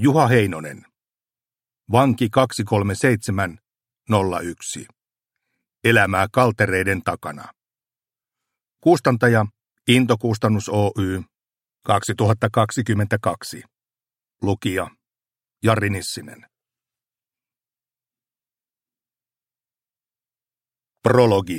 Juha Heinonen. Vanki 23701. Elämää kaltereiden takana. Kustantaja Into-kustannus Oy 2022. Lukija Jari Nissinen. Prologi.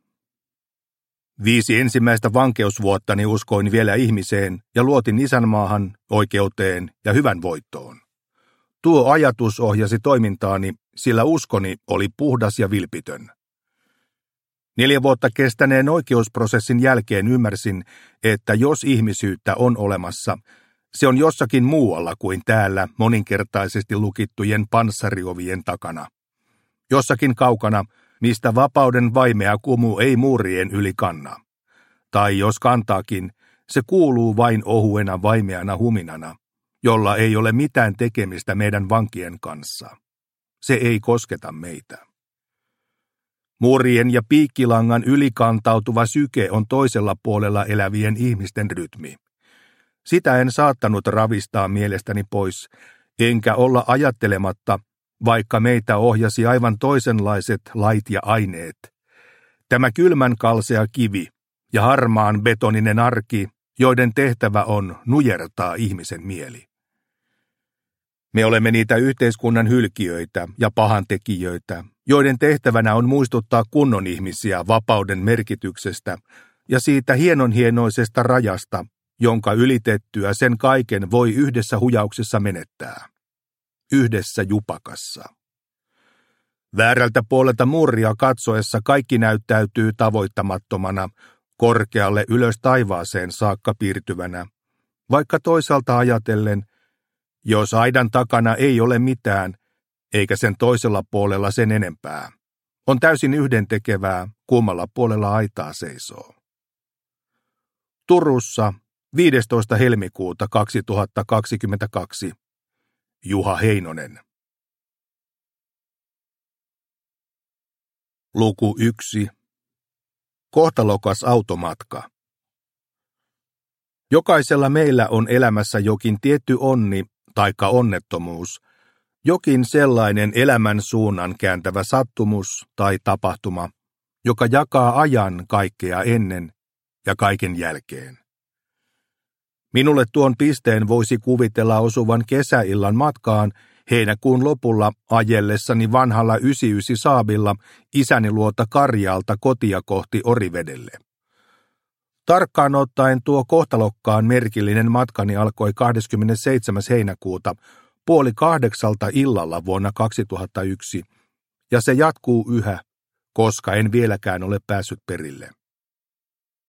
5 ensimmäistä vankeusvuottani uskoin vielä ihmiseen ja luotin isänmaahan, oikeuteen ja hyvän voittoon. Tuo ajatus ohjasi toimintaani, sillä uskoni oli puhdas ja vilpitön. 4 vuotta kestäneen oikeusprosessin jälkeen ymmärsin, että jos ihmisyyttä on olemassa, se on jossakin muualla kuin täällä moninkertaisesti lukittujen panssariovien takana. Jossakin kaukana, mistä vapauden vaimea kumu ei muurien yli kanna. Tai jos kantaakin, se kuuluu vain ohuena vaimeana huminana, jolla ei ole mitään tekemistä meidän vankien kanssa. Se ei kosketa meitä. Muurien ja piikkilangan ylikantautuva syke on toisella puolella elävien ihmisten rytmi. Sitä en saattanut ravistaa mielestäni pois, enkä olla ajattelematta, vaikka meitä ohjasi aivan toisenlaiset lait ja aineet. Tämä kylmän kalsea kivi ja harmaan betoninen arki, joiden tehtävä on nujertaa ihmisen mieli. Me olemme niitä yhteiskunnan hylkiöitä ja pahantekijöitä, joiden tehtävänä on muistuttaa kunnon ihmisiä vapauden merkityksestä ja siitä hienonhienoisesta rajasta, jonka ylitettyä sen kaiken voi yhdessä hujauksessa menettää. Yhdessä jupakassa. Väärältä puolelta muuria katsoessa kaikki näyttäytyy tavoittamattomana, korkealle ylös taivaaseen saakka piirtyvänä, vaikka toisaalta ajatellen, jos aidan takana ei ole mitään, eikä sen toisella puolella sen enempää, on täysin yhdentekevää, kummalla puolella aitaa seisoo. Turussa 15. helmikuuta 2022. Juha Heinonen. Luku 1. Kohtalokas automatka. Jokaisella meillä on elämässä jokin tietty onni taikka onnettomuus, jokin sellainen elämän suunnan kääntävä sattumus tai tapahtuma, joka jakaa ajan kaikkea ennen ja kaiken jälkeen. Minulle tuon pisteen voisi kuvitella osuvan kesäillan matkaan heinäkuun lopulla ajellessani vanhalla 99 Saabilla isäni luota Karjaalta kotia kohti Orivedelle. Tarkkaan ottaen tuo kohtalokkaan merkillinen matkani alkoi 27. heinäkuuta 7:30 illalla vuonna 2001, ja se jatkuu yhä, koska en vieläkään ole päässyt perille.